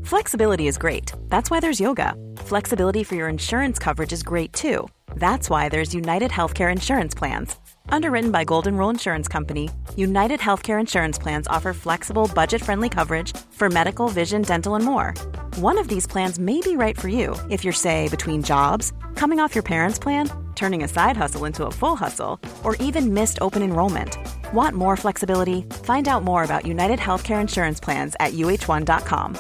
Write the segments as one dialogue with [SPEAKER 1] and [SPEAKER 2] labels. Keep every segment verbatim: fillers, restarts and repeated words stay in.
[SPEAKER 1] Flexibility is great. That's why there's yoga. Flexibility for your insurance coverage is great too. That's why there's United Healthcare Insurance Plans. Underwritten by Golden Rule Insurance Company, United Healthcare Insurance Plans offer flexible, budget-friendly coverage for medical, vision, dental, and more. One of these plans may be right for you if you're, say, between jobs, coming off your parents' plan, turning a side hustle into a full hustle, or even missed open enrollment. Want more flexibility? Find out more about United Healthcare Insurance Plans at U H one dot com.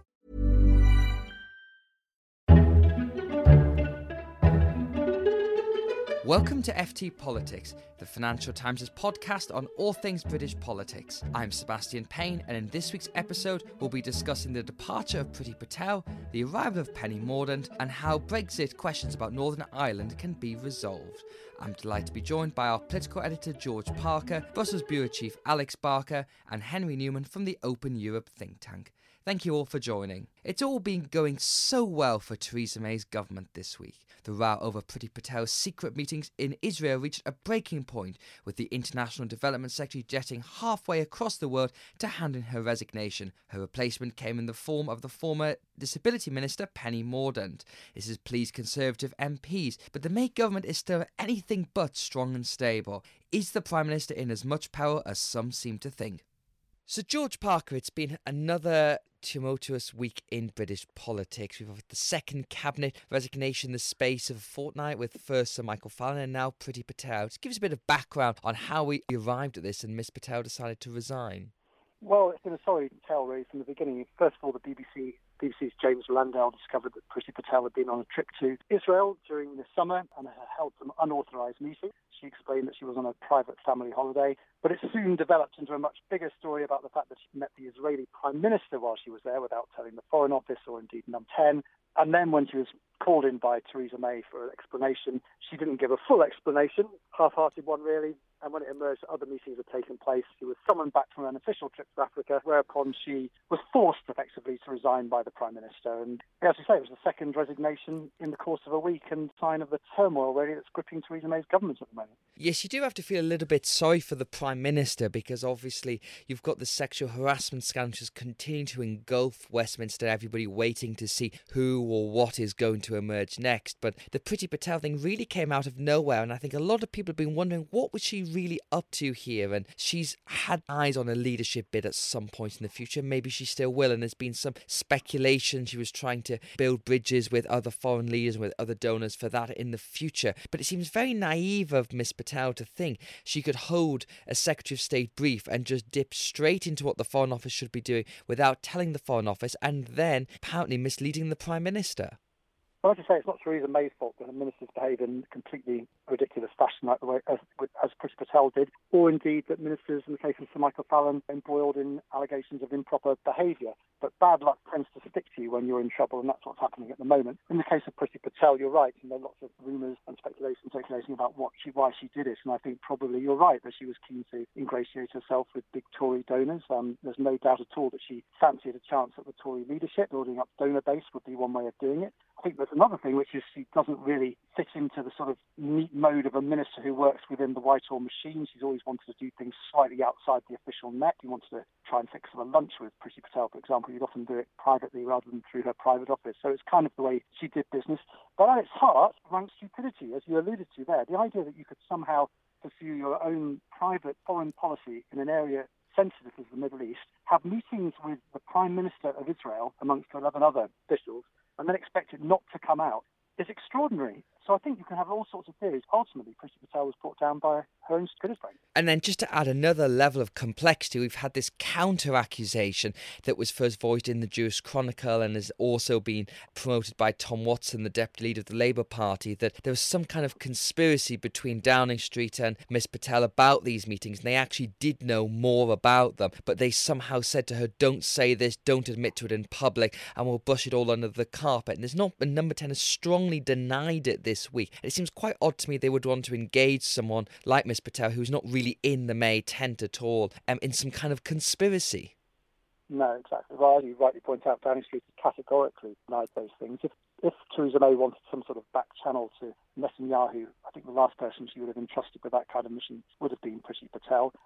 [SPEAKER 2] Welcome to F T Politics, the Financial Times' podcast on all things British politics. I'm Sebastian Payne, and in this week's episode, we'll be discussing the departure of Priti Patel, the arrival of Penny Mordaunt, and how Brexit questions about Northern Ireland can be resolved. I'm delighted to be joined by our political editor George Parker, Brussels Bureau Chief Alex Barker, and Henry Newman from the Open Europe think tank. Thank you all for joining. It's all been going so well for Theresa May's government this week. The row over Priti Patel's secret meetings in Israel reached a breaking point, with the International Development Secretary jetting halfway across the world to hand in her resignation. Her replacement came in the form of the former Disability Minister Penny Mordaunt. This has pleased Conservative M Ps, but the May government is still anything but strong and stable. Is the Prime Minister in as much power as some seem to think? So, George Parker, it's been another tumultuous week in British politics. We've had the second cabinet resignation in the space of a fortnight, with first Sir Michael Fallon and now Priti Patel. Just give us a bit of background on how we arrived at this and Miss Patel decided to resign.
[SPEAKER 3] Well, it's been a sorry tale really from the beginning. First of all, the B B C, B B C's James Landale discovered that Priti Patel had been on a trip to Israel during the summer and had held some unauthorised meetings. She explained that she was on a private family holiday, but it soon developed into a much bigger story about the fact that she met the Israeli Prime Minister while she was there without telling the Foreign Office or indeed Num ten. And then when she was called in by Theresa May for an explanation, she didn't give a full explanation, half-hearted one really. And when it emerged that other meetings had taken place, she was summoned back from an official trip to Africa, whereupon she was forced effectively to resign by the Prime Minister. And as you say, it was the second resignation in the course of a week and sign of the turmoil really that's gripping Theresa May's government at the moment.
[SPEAKER 2] Yes, you do have to feel a little bit sorry for the Prime Minister, because obviously you've got the sexual harassment scandals continuing to engulf Westminster, everybody waiting to see who or what is going to emerge next. But the Priti Patel thing really came out of nowhere, and I think a lot of people have been wondering what was she really up to here. And she's had eyes on a leadership bid at some point in the future. Maybe she still will, and there's been some speculation she was trying to build bridges with other foreign leaders and with other donors for that in the future. But it seems very naive of Miss Patel to think she could hold a Secretary of State brief and just dip straight into what the Foreign Office should be doing without telling the Foreign Office, and then apparently misleading the Prime Minister.
[SPEAKER 3] Well, as you say, it's not Theresa May's fault that the ministers behave in completely ridiculous fashion like the way as, as Priti Patel did, or indeed that ministers, in the case of Sir Michael Fallon, embroiled in allegations of improper behaviour. But bad luck tends to stick to you when you're in trouble, and that's what's happening at the moment. In the case of Priti Patel, you're right, and there are lots of rumours and speculation circulating about what she, why she did it, and I think probably you're right that she was keen to ingratiate herself with big Tory donors. Um, there's no doubt at all that she fancied a chance at the Tory leadership. Building up donor base would be one way of doing it. I think there's another thing, which is she doesn't really fit into the sort of neat mode of a minister who works within the Whitehall machine. She's always wanted to do things slightly outside the official net. She wanted to try and fix them a lunch with Priti Patel, for example. You'd often do it privately rather than through her private office. So it's kind of the way she did business. But at its heart, ranks stupidity, as you alluded to there. The idea that you could somehow pursue your own private foreign policy in an area sensitive as the Middle East, have meetings with the Prime Minister of Israel, amongst eleven other officials, and then expect it not to come out, is extraordinary. So I think you can have all sorts of theories. Ultimately, Priti Patel was brought down by her own stupidity.
[SPEAKER 2] And then just to add another level of complexity, we've had this counter-accusation that was first voiced in the Jewish Chronicle and has also been promoted by Tom Watson, the deputy leader of the Labour Party, that there was some kind of conspiracy between Downing Street and Miss Patel about these meetings, and they actually did know more about them, but they somehow said to her, don't say this, don't admit to it in public, and we'll brush it all under the carpet. And there's not, and Number ten has strongly denied it this week. It seems quite odd to me they would want to engage someone like Miss Patel, who's not really in the May tent at all, um, in some kind of conspiracy.
[SPEAKER 3] No, exactly. Well, as you rightly point out, Downing Street categorically denied those things. If, if Theresa May wanted some sort of back channel to Netanyahu, I think the last person she would have entrusted with that kind of mission would have been Priti Patel.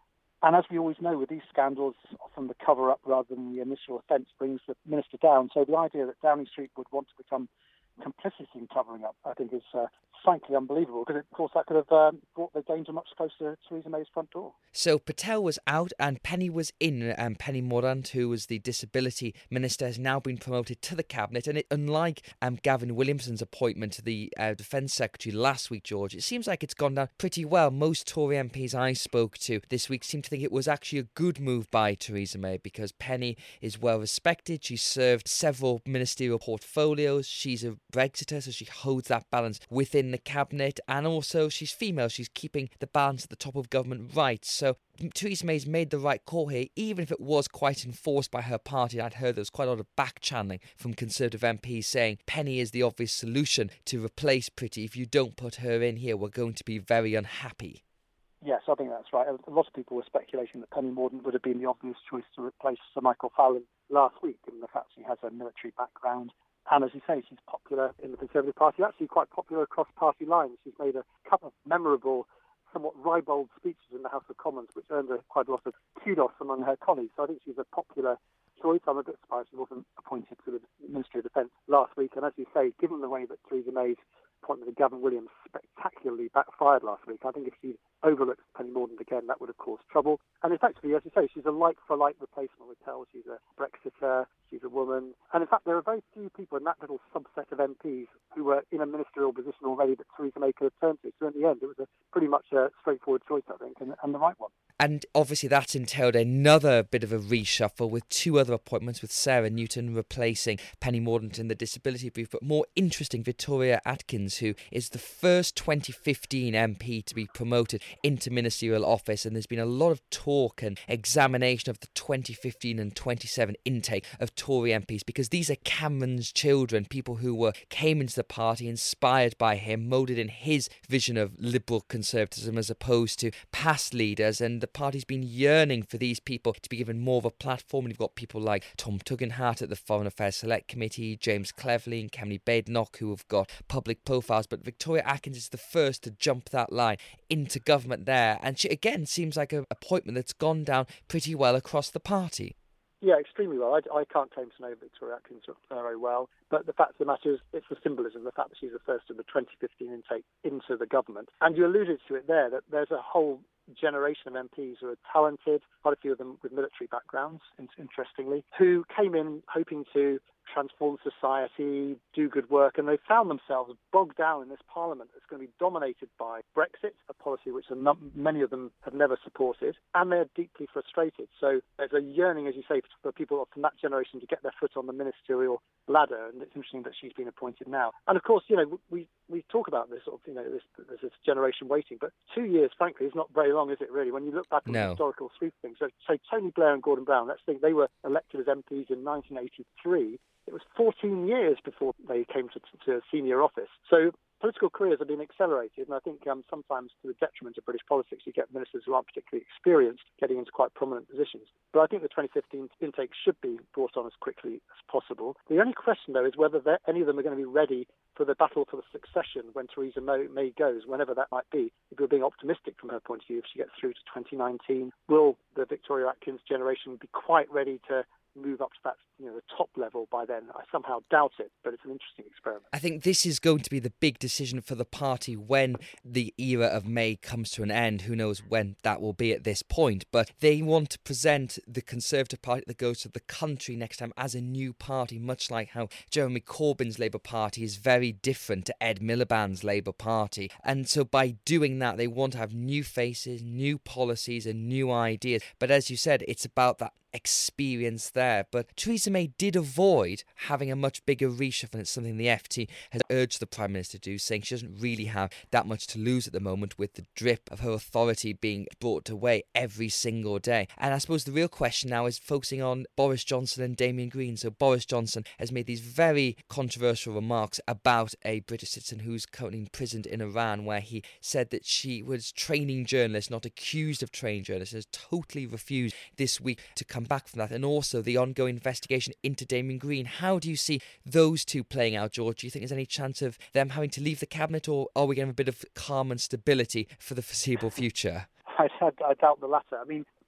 [SPEAKER 3] And as we always know, with these scandals, often the cover-up rather than the initial offence brings the minister down. So the idea that Downing Street would want to become complicit in covering up, I think, is uh, frankly unbelievable, because, of course, that could have um, brought the danger much closer to Theresa May's front door.
[SPEAKER 2] So Patel was out and Penny was in. And Penny Mordaunt, who was the Disability Minister, has now been promoted to the Cabinet. And it, unlike um, Gavin Williamson's appointment to the uh, Defence Secretary last week, George, it seems like it's gone down pretty well. Most Tory M Ps I spoke to this week seem to think it was actually a good move by Theresa May, because Penny is well respected. She's served several ministerial portfolios. She's a Brexiter, so she holds that balance within the Cabinet, and also she's female. She's keeping the balance at the top of government right. So Theresa May's made the right call here, even if it was quite enforced by her party. I'd heard there was quite a lot of back-channeling from Conservative M Ps saying Penny is the obvious solution to replace Pretty. If you don't put her in here, we're going to be very unhappy.
[SPEAKER 3] Yes, I think that's right. A lot of people were speculating that Penny Mordaunt would have been the obvious choice to replace Sir Michael Fallon last week, given the fact she has a military background. And as you say, she's popular in the Conservative Party, actually quite popular across party lines. She's made a couple of memorable, somewhat ribald speeches in the House of Commons, which earned her quite a lot of kudos among her colleagues. So I think she's a popular choice. I'm a bit surprised she wasn't appointed to the Ministry of Defence last week. And as you say, given the way that Theresa May's appointment of Gavin Williams spectacularly backfired last week, I think if she'd overlooked Penny Mordaunt again, that would have caused trouble. And effectively, as you say, she's a like-for-like replacement with Pell. She's a Brexiter, she's a woman. And in fact, there are very few people in that little subset of M Ps who were in a ministerial position already that Theresa May could have turned to. So in the end, it was a pretty much a straightforward choice, I think, and, and the right one.
[SPEAKER 2] And obviously that's entailed another bit of a reshuffle with two other appointments, with Sarah Newton replacing Penny Mordaunt in the disability brief. But more interesting, Victoria Atkins, who is the first twenty fifteen M P to be promoted into ministerial office. And there's been a lot of talk and examination of the twenty fifteen and twenty-seven intake of Tory M Ps, because these are Cameron's children, people who were came into the party inspired by him, moulded in his vision of liberal conservatism as opposed to past leaders. And the party's been yearning for these people to be given more of a platform. And you've got people like Tom Tugendhat at the Foreign Affairs Select Committee, James Cleverly and Kemeny Badenoch, who have got public profiles. But Victoria Atkins is the first to jump that line into government there. And she, again, seems like an appointment that's gone down pretty well across the party.
[SPEAKER 3] Yeah, extremely well. I, I can't claim to know Victoria Atkins very well, but the fact of the matter is it's the symbolism, the fact that she's the first of the twenty fifteen intake into the government. And you alluded to it there, that there's a whole generation of M Ps who are talented, quite a few of them with military backgrounds, interestingly, who came in hoping to transform society, do good work, and they found themselves bogged down in this parliament that's going to be dominated by Brexit, a policy which many of them have never supported, and they're deeply frustrated. So there's a yearning, as you say, for people from that generation to get their foot on the ministerial ladder, and it's interesting that she's been appointed now. And of course, you know, we we talk about this sort of, you know, this, there's this generation waiting, but two years, frankly, is not very long, is it really, when you look back on
[SPEAKER 2] no.
[SPEAKER 3] the historical sweep of things? So, so Tony Blair and Gordon Brown, let's think they were elected as M Ps in nineteen eighty-three. It was fourteen years before they came to, to senior office. So political careers have been accelerated, and I think um, sometimes to the detriment of British politics, you get ministers who aren't particularly experienced getting into quite prominent positions. But I think the twenty fifteen intake should be brought on as quickly as possible. The only question, though, is whether any of them are going to be ready for the battle for the succession when Theresa May, May goes, whenever that might be. If you're being optimistic from her point of view, if she gets through to twenty nineteen, will the Victoria Atkins generation be quite ready to move up to that, you know, the top level by then? I somehow doubt it, but it's an interesting experiment.
[SPEAKER 2] I think this is going to be the big decision for the party when the era of May comes to an end. Who knows when that will be at this point, but they want to present the Conservative Party that goes to the country next time as a new party, much like how Jeremy Corbyn's Labour Party is very different to Ed Miliband's Labour Party. And so by doing that, they want to have new faces, new policies and new ideas. But as you said, it's about that experience there. But Theresa May did avoid having a much bigger reshuffle, and it's something the F T has urged the Prime Minister to do, saying she doesn't really have that much to lose at the moment with the drip of her authority being brought away every single day. And I suppose the real question now is focusing on Boris Johnson and Damien Green. So Boris Johnson has made these very controversial remarks about a British citizen who's currently imprisoned in Iran, where he said that she was training journalists, not accused of training journalists, and has totally refused this week to come back from that. And also the ongoing investigation into Damien Green. How do you see those two playing out, George? Do you think there's any chance of them having to leave the cabinet, or are we going to have a bit of calm and stability for the foreseeable future?
[SPEAKER 3] I, I, I doubt the latter. I mean,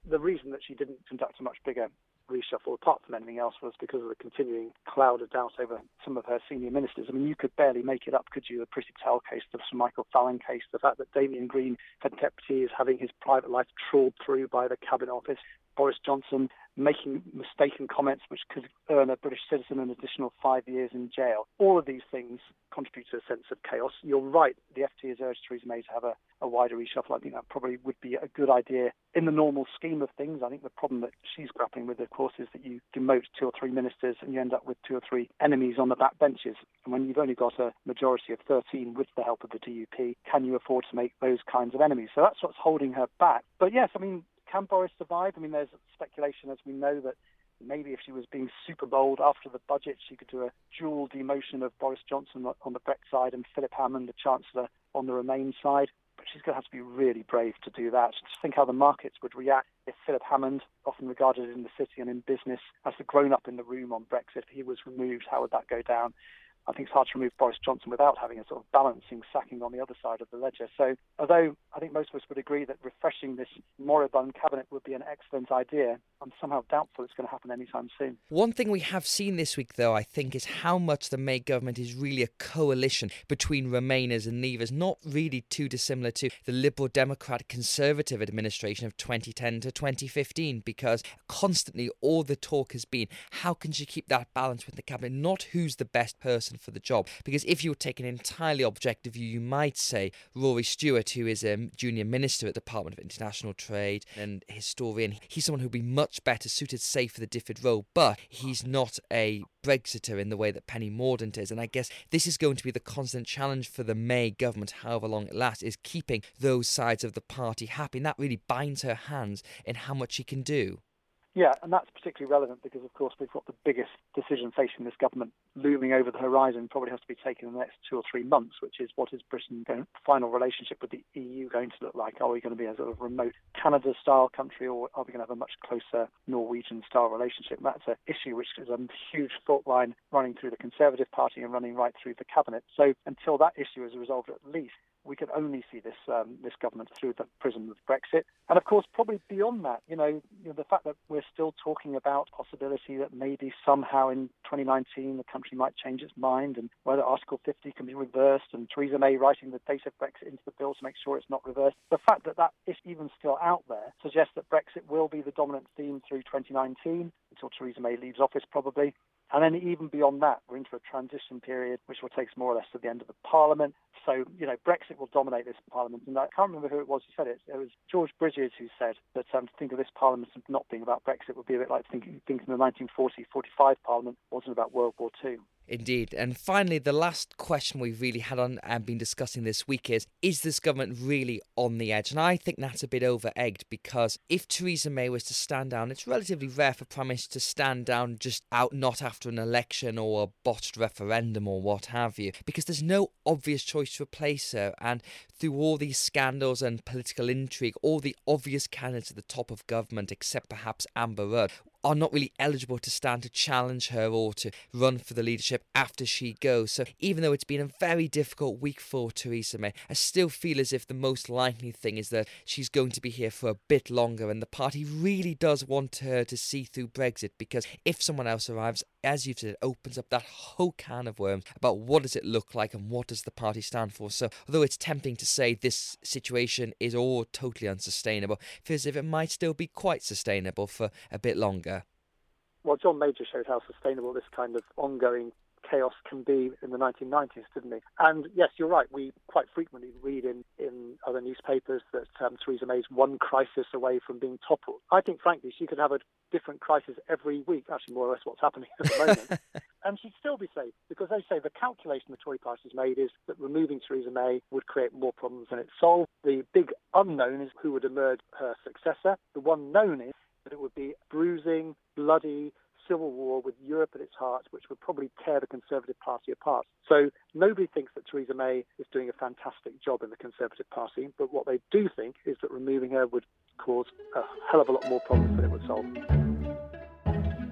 [SPEAKER 3] the reason that she didn't conduct a much bigger reshuffle, apart from anything else, was because of the continuing cloud of doubt over some of her senior ministers. I mean, you could barely make it up, could you? The Priti Patel case, the Sir Michael Fallon case, the fact that Damien Green, Head Deputy, is having his private life trawled through by the Cabinet Office, Boris Johnson making mistaken comments which could earn a British citizen an additional five years in jail. All of these things contribute to a sense of chaos. You're right, the F T has urged Theresa May to have a, a wider reshuffle. I think that probably would be a good idea in the normal scheme of things. I think the problem that she's grappling with, of course, is that you demote two or three ministers and you end up with two or three enemies on the back benches. And when you've only got a majority of thirteen with the help of the D U P, can you afford to make those kinds of enemies? So that's what's holding her back. But yes, I mean, can Boris survive? I mean, there's speculation, as we know, that maybe if she was being super bold after the budget, she could do a dual demotion of Boris Johnson on the Brexit side and Philip Hammond, the Chancellor, on the Remain side. But she's going to have to be really brave to do that. Just think how the markets would react if Philip Hammond, often regarded in the city and in business as the grown-up in the room on Brexit, if he was removed, how would that go down? I think it's hard to remove Boris Johnson without having a sort of balancing sacking on the other side of the ledger. So although I think most of us would agree that refreshing this moribund cabinet would be an excellent idea, I'm somehow doubtful it's going to happen anytime soon.
[SPEAKER 2] One thing we have seen this week, though, I think, is how much the May government is really a coalition between Remainers and Leavers, not really too dissimilar to the Liberal Democrat Conservative administration of twenty ten to twenty fifteen, because constantly all the talk has been, how can she keep that balance with the cabinet, not who's the best person for the job. Because if you take an entirely objective view, you might say Rory Stewart, who is a junior minister at the Department of International Trade and historian, he's someone who'd be much better suited, say, for the different role, but he's not a Brexiter in the way that Penny Mordaunt is. And I guess this is going to be the constant challenge for the May government, however long it lasts, is keeping those sides of the party happy. And that really binds her hands in how much she can do.
[SPEAKER 3] Yeah, and that's particularly relevant because, of course, we've got the biggest decision facing this government looming over the horizon, probably has to be taken in the next two or three months, which is what is Britain's final relationship with the E U going to look like? Are we going to be a sort of remote Canada-style country, or are we going to have a much closer Norwegian-style relationship? And that's an issue which is a huge fault line running through the Conservative Party and running right through the Cabinet. So until that issue is resolved at least, we can only see this um, this government through the prism of Brexit. And of course, probably beyond that, you know, you know, the fact that we're still talking about possibility that maybe somehow in twenty nineteen the country might change its mind and whether Article fifty can be reversed, and Theresa May writing the date of Brexit into the bill to make sure it's not reversed. The fact that that is even still out there suggests that Brexit will be the dominant theme through twenty nineteen, until Theresa May leaves office probably. And then even beyond that, we're into a transition period, which will take us more or less to the end of the Parliament. So, you know, Brexit will dominate this Parliament. And I can't remember who it was who said it. It was George Bridges who said that um, to think of this Parliament as not being about Brexit would be a bit like thinking, thinking the nineteen forty forty-five Parliament wasn't about World War Two.
[SPEAKER 2] Indeed. And finally, the last question we've really had on and been discussing this week is, is this government really on the edge? And I think that's a bit over-egged, because if Theresa May was to stand down, it's relatively rare for Prime Minister to stand down just out, not after an election or a botched referendum or what have you, because there's no obvious choice to replace her. And through all these scandals and political intrigue, all the obvious candidates at the top of government, except perhaps Amber Rudd, are not really eligible to stand to challenge her or to run for the leadership after she goes. So even though it's been a very difficult week for Theresa May, I still feel as if the most likely thing is that she's going to be here for a bit longer, and the party really does want her to see through Brexit, because if someone else arrives, as you've said, it opens up that whole can of worms about what does it look like and what does the party stand for. So although it's tempting to say this situation is all totally unsustainable, it feels as if it might still be quite sustainable for a bit longer.
[SPEAKER 3] Well, John Major showed how sustainable this kind of ongoing chaos can be in the nineteen nineties, didn't he? And yes, you're right, we quite frequently read in, in other newspapers that um, Theresa May's one crisis away from being toppled. I think, frankly, she could have a different crisis every week, actually more or less what's happening at the moment, and she'd still be safe, because they say the calculation the Tory party has made is that removing Theresa May would create more problems than it solved. The big unknown is who would emerge her successor. The one known is that it would be bruising, bloody, civil war with Europe at its heart, which would probably tear the Conservative Party apart. So nobody thinks that Theresa May is doing a fantastic job in the Conservative Party, but what they do think is that removing her would cause a hell of a lot more problems than it would solve.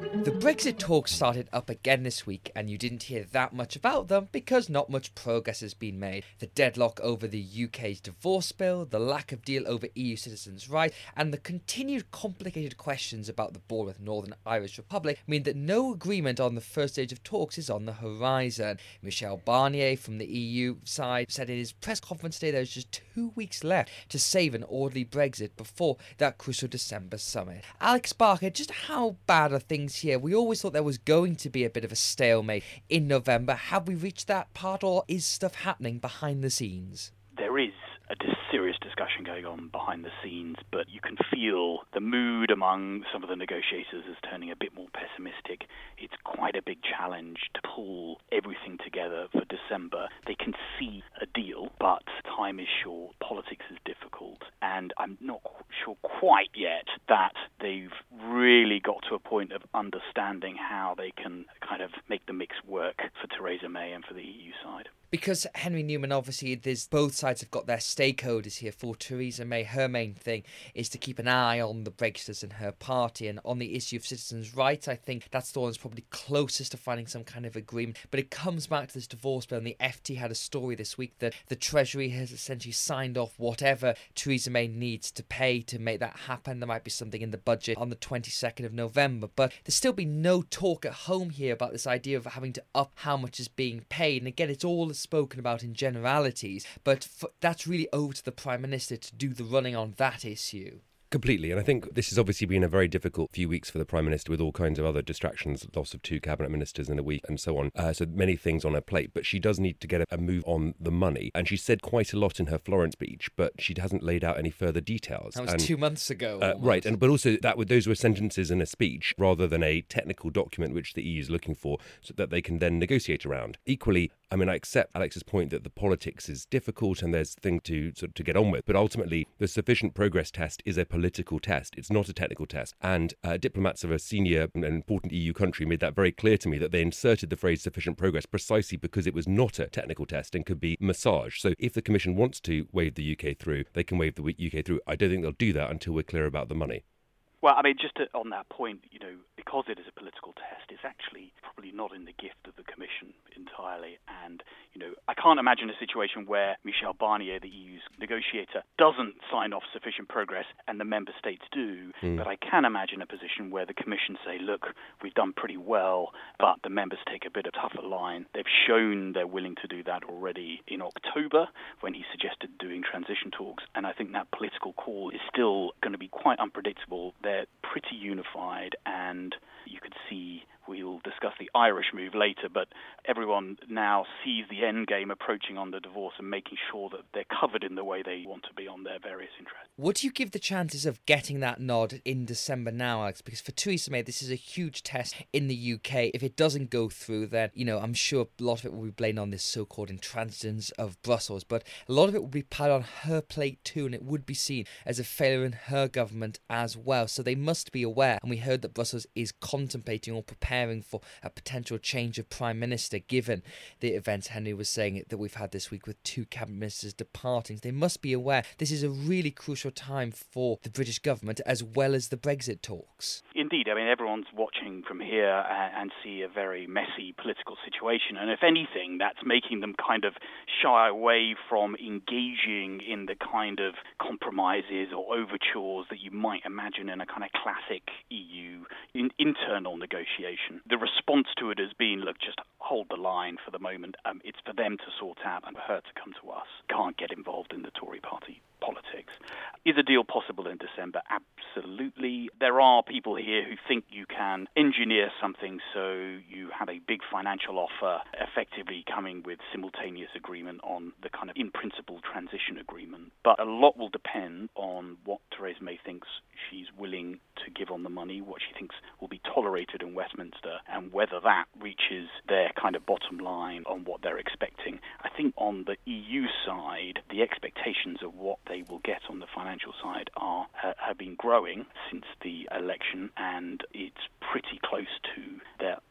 [SPEAKER 2] The Brexit talks started up again this week, and you didn't hear that much about them because not much progress has been made. The deadlock over the U K's divorce bill, the lack of deal over E U citizens' rights, and the continued complicated questions about the border with Northern Irish Republic mean that no agreement on the first stage of talks is on the horizon. Michel Barnier from the E U side said in his press conference today there's just two weeks left to save an orderly Brexit before that crucial December summit. Alex Barker, just how bad are things here? We always thought there was going to be a bit of a stalemate in November. Have we reached that part, or is stuff happening behind the scenes?
[SPEAKER 4] There is a serious discussion going on behind the scenes, but you can feel the mood among some of the negotiators is turning a bit more pessimistic. It's quite a big challenge to pull everything together for December. They can see a deal, but time is short, politics is difficult, and I'm not sure quite yet that they've really got to a point of understanding how they can kind of make the mix work for Theresa May and for the E U side.
[SPEAKER 2] Because, Henry Newman, obviously, there's both sides have got their stakeholders here. For Theresa May, her main thing is to keep an eye on the Brexiters and her party. And on the issue of citizens' rights, I think that's the one that's probably closest to finding some kind of agreement. But it comes back to this divorce bill, and the F T had a story this week that the Treasury has essentially signed off whatever Theresa May needs to pay to make that happen. There might be something in the budget on the twenty-second of November. But there's still been no talk at home here about this idea of having to up how much is being paid. And again, it's all spoken about in generalities, but f- that's really over to the Prime Minister to do the running on that issue.
[SPEAKER 5] Completely. And I think this has obviously been a very difficult few weeks for the Prime Minister with all kinds of other distractions, loss of two cabinet ministers in a week and so on. Uh, so many things on her plate. But she does need to get a, a move on the money. And she said quite a lot in her Florence speech, but she hasn't laid out any further details.
[SPEAKER 2] That was
[SPEAKER 5] and,
[SPEAKER 2] two months ago.
[SPEAKER 5] Uh, right. And But also that those were sentences in a speech rather than a technical document which the E U is looking for so that they can then negotiate around. Equally, I mean, I accept Alex's point that the politics is difficult and there's things to sort of to get on with. But ultimately, the sufficient progress test is a political test. It's not a technical test. And uh, diplomats of a senior and important E U country made that very clear to me, that they inserted the phrase sufficient progress precisely because it was not a technical test and could be massaged. So if the Commission wants to wave the U K through, they can wave the U K through. I don't think they'll do that until we're clear about the money.
[SPEAKER 4] Well, I mean, just to, on that point, you know, because it is a political test, it's actually probably not in the gift of the Commission entirely. And, you know, I can't imagine a situation where Michel Barnier, the E U's negotiator, doesn't sign off sufficient progress and the member states do. Mm. But I can imagine a position where the Commission say, look, we've done pretty well, but the members take a bit of tougher line. They've shown they're willing to do that already in October when he suggested doing transition talks. And I think that political call is still going to be quite unpredictable. They're pretty unified, and you could see, we'll discuss the Irish move later, but everyone now sees the end game approaching on the divorce and making sure that they're covered in the way they want to be on their various interests.
[SPEAKER 2] What do you give the chances of getting that nod in December now, Alex? Because for Theresa May, this is a huge test in the U K. If it doesn't go through, then, you know, I'm sure a lot of it will be blamed on this so-called intransigence of Brussels, but a lot of it will be piled on her plate too, and it would be seen as a failure in her government as well. So they must be aware, and we heard that Brussels is contemplating or preparing for a potential change of Prime Minister, given the events Henry was saying that we've had this week with two cabinet ministers departing. They must be aware this is a really crucial time for the British government as well as the Brexit talks.
[SPEAKER 4] Indeed, I mean, everyone's watching from here and, and see a very messy political situation, and if anything, that's making them kind of shy away from engaging in the kind of compromises or overtures that you might imagine in a kind of classic E U in, internal negotiation. The response to it has been, look, just hold the line for the moment. Um, it's for them to sort out and for her to come to us. Can't get involved in the Tory party politics. Is a deal possible in December? Absolutely. There are people here who think you can engineer something so you have a big financial offer effectively coming with simultaneous agreement on the kind of in-principle transition agreement. But a lot will depend on what Theresa May thinks she's willing to give on the money, what she thinks will be tolerated in Westminster, and whether that reaches their kind of bottom line on what they're expecting. I think on the E U side, the expectations of what they will get on the financial side are uh, have been growing since the election, and it's pretty close to their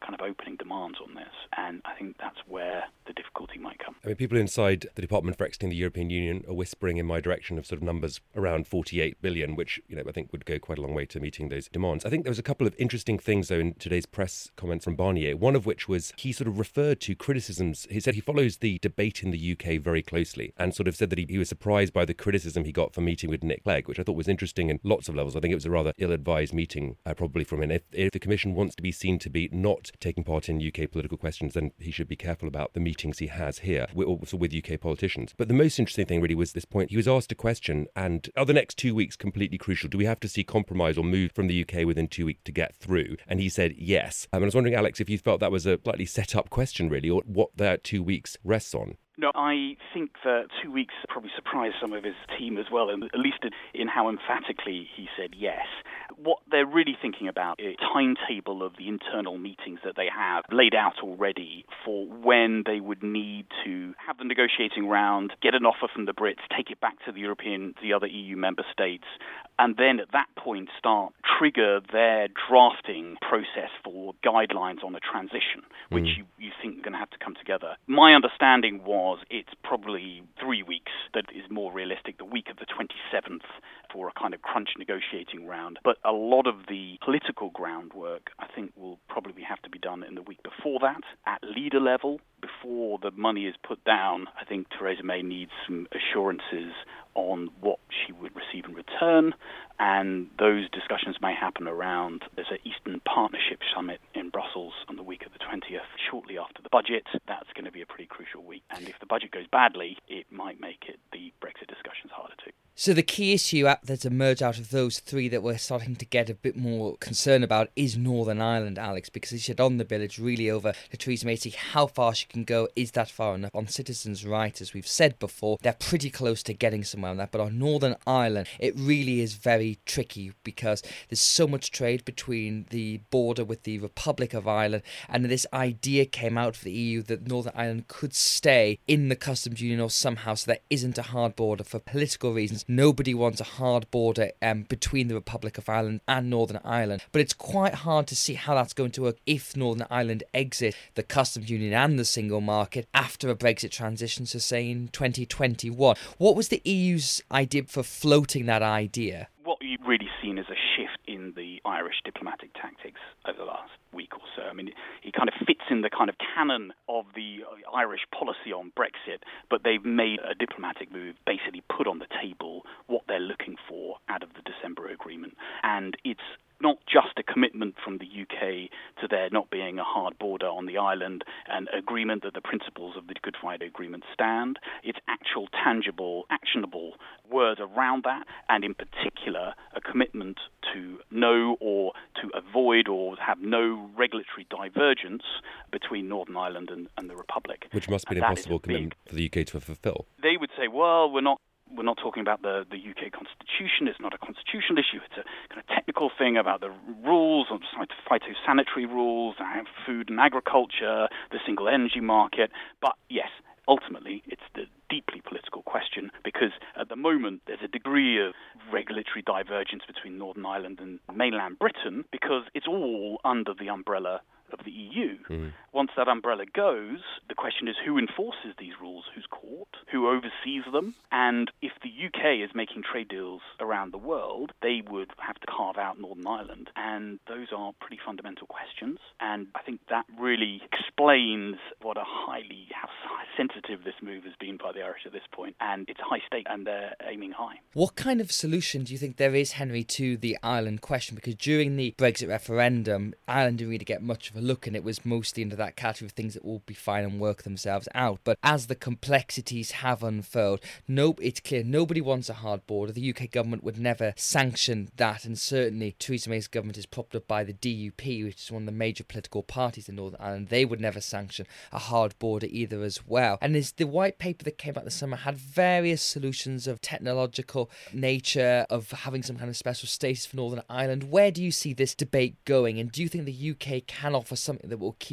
[SPEAKER 4] kind of opening demands on this. And I think that's where the difficulty might come.
[SPEAKER 5] I mean, people inside the Department for Exiting the European Union are whispering in my direction of sort of numbers around forty-eight billion, which, you know, I think would go quite a long way to meeting those demands. I think there was a couple of interesting things, though, in today's press comments from Barnier, one of which was he sort of referred to criticisms. He said he follows the debate in the U K very closely and sort of said that he, he was surprised by the criticism he got for meeting with Nick Clegg, which I thought was interesting in lots of levels. I think it was a rather ill-advised meeting, uh, probably from him. If, if the Commission wants to be seen to be not taking part in U K political questions, then he should be careful about the meetings he has here, also with U K politicians. But the most interesting thing really was this point. He was asked a question, and are the next two weeks completely crucial? Do we have to see compromise or move from the U K within two weeks to get through? And he said yes. Um, and I was wondering, Alex, if you felt that was a slightly set-up question, really, or what that two weeks rests on.
[SPEAKER 4] No, I think that two weeks probably surprised some of his team as well, and at least in how emphatically he said yes. What they're really thinking about is a timetable of the internal meetings that they have laid out already for when they would need to have the negotiating round, get an offer from the Brits, take it back to the European, the other E U member states, and then at that point start trigger their drafting process for guidelines on a transition, which mm. you, you think are going to have to come together. My understanding was it's probably three weeks that is more realistic, the week of the twenty-seventh for a kind of crunch negotiating round. But a lot of the political groundwork, I think, will probably have to be done in the week before that, at leader level, before the money is put down. I think Theresa May needs some assurances on what she would receive in return, and those discussions may happen around, there's an Eastern Partnership Summit in Brussels on the week of the twentieth, shortly after the budget. That's going to be a pretty crucial week, and if the budget goes badly, it might make it the Brexit discussions harder too.
[SPEAKER 2] So the key issue that's emerged out of those three that we're starting to get a bit more concerned about is Northern Ireland, Alex, because as you said on the bill, it's really over to Theresa May to see how far she can go. Is that far enough? On citizens' rights, as we've said before, they're pretty close to getting somewhere on that. But on Northern Ireland, it really is very tricky because there's so much trade between the border with the Republic of Ireland, and this idea came out for the E U that Northern Ireland could stay in the customs union or somehow, so there isn't a hard border for political reasons. Nobody wants a hard border um, between the Republic of Ireland and Northern Ireland. But it's quite hard to see how that's going to work if Northern Ireland exit the customs union and the single market after a Brexit transition, so say in twenty twenty-one. What was the E U's idea for floating that idea?
[SPEAKER 4] What you've really seen is a shift in the Irish diplomatic tactics over the last week or so. I mean, he kind of fits in the kind of canon of the Irish policy on Brexit, but they've made a diplomatic move, basically put on the table what they're looking for out of the December agreement. And it's not just a commitment from the U K to there not being a hard border on the island, an agreement that the principles of the Good Friday Agreement stand. It's actual, tangible, actionable words around that, and in particular, a commitment to know or to avoid or have no regulatory divergence between Northern Ireland and, and the Republic.
[SPEAKER 5] Which must be an impossible commitment for the U K to fulfil.
[SPEAKER 4] They would say, well, we're not We're not talking about the, the U K constitution. It's not a constitutional issue. It's a kind of technical thing about the rules, of phytosanitary rules, food and agriculture, the single energy market. But yes, ultimately, it's the deeply political question, because at the moment there's a degree of regulatory divergence between Northern Ireland and mainland Britain, because it's all under the umbrella of the E U. Mm. Once that umbrella goes, the question is who enforces these rules, who's court, who oversees them, and if the U K is making trade deals around the world, they would have to carve out Northern Ireland, and those are pretty fundamental questions, and I think that really explains what a highly, how sensitive this move has been by the Irish at this point, and it's high stake, and they're aiming high.
[SPEAKER 2] What kind of solution do you think there is, Henry, to the Ireland question? Because during the Brexit referendum, Ireland didn't really get much of a look, and it was mostly into that category of things that will be fine and work themselves out. But as the complexities have unfurled, no, it's clear nobody wants a hard border. The U K government would never sanction that, and certainly Theresa May's government is propped up by the D U P, which is one of the major political parties in Northern Ireland. They would never sanction a hard border either as well. And is the white paper that came out this summer had various solutions of technological nature, of having some kind of special status for Northern Ireland. Where do you see this debate going, and do you think the U K can offer something that will keep the E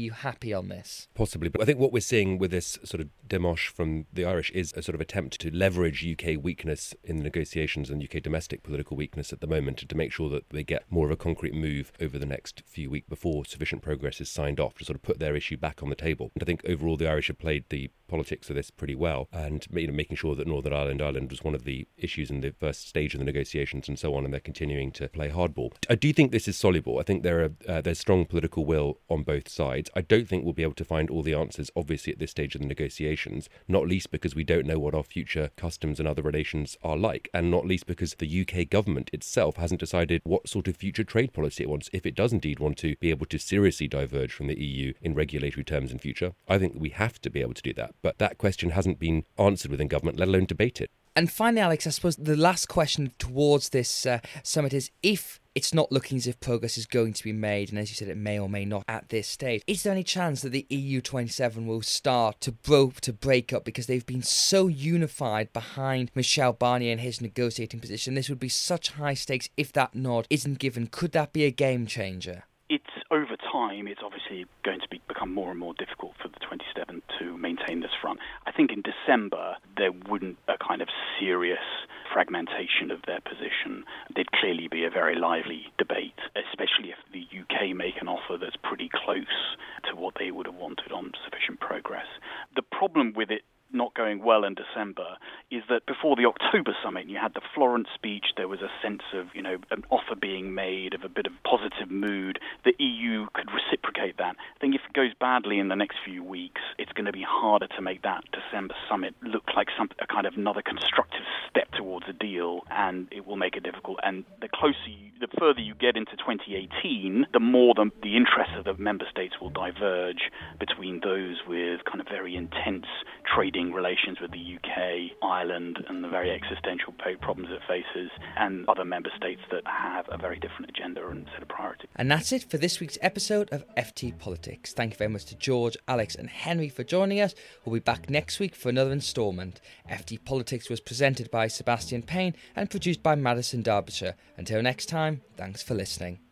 [SPEAKER 2] you happy on this?
[SPEAKER 5] Possibly, but I think what we're seeing with this sort of démarche from the Irish is a sort of attempt to leverage U K weakness in the negotiations and U K domestic political weakness at the moment to make sure that they get more of a concrete move over the next few weeks before sufficient progress is signed off to sort of put their issue back on the table. And I think overall the Irish have played the politics of this pretty well, and you know, making sure that Northern Ireland Ireland was one of the issues in the first stage of the negotiations and so on, and they're continuing to play hardball. I do think this is soluble. I think there are uh, there's strong political will on both sides. I don't think we'll be able to find all the answers, obviously, at this stage of the negotiations, not least because we don't know what our future customs and other relations are like, and not least because the U K government itself hasn't decided what sort of future trade policy it wants, if it does indeed want to be able to seriously diverge from the E U in regulatory terms in future. I think we have to be able to do that, but that question hasn't been answered within government, let alone debated.
[SPEAKER 2] And finally, Alex, I suppose the last question towards this uh, summit is, if it's not looking as if progress is going to be made, and as you said, it may or may not at this stage, is there any chance that the E U twenty-seven will start to, bro- to break up because they've been so unified behind Michel Barnier and his negotiating position? This would be such high stakes if that nod isn't given. Could that be a game changer?
[SPEAKER 4] It's over time, it's obviously going to be, become more and more difficult for the twenty-seven to maintain this front. I think in December there wouldn't a kind of serious fragmentation of their position. There'd clearly be a very lively debate, especially if the U K make an offer that's pretty close to what they would have wanted on sufficient progress. The problem with it not going well in December is that before the October summit, you had the Florence speech, there was a sense of, you know, an offer being made, of a bit of positive mood. The E U could reciprocate that. I think if it goes badly in the next few weeks, it's going to be harder to make that December summit look like some a kind of another constructive step towards a deal, and it will make it difficult. And the closer, you, the further you get into twenty eighteen, the more the, the interests of the member states will diverge between those with kind of very intense trading relations with the U K, Ireland, and the very existential problems it faces, and other member states that have a very different agenda and set of priorities.
[SPEAKER 2] And that's it for this week's episode of F T Politics. Thank you very much to George, Alex and Henry for joining us. We'll be back next week for another instalment. F T Politics was presented by Sebastian Payne and produced by Madison Derbyshire. Until next time, thanks for listening.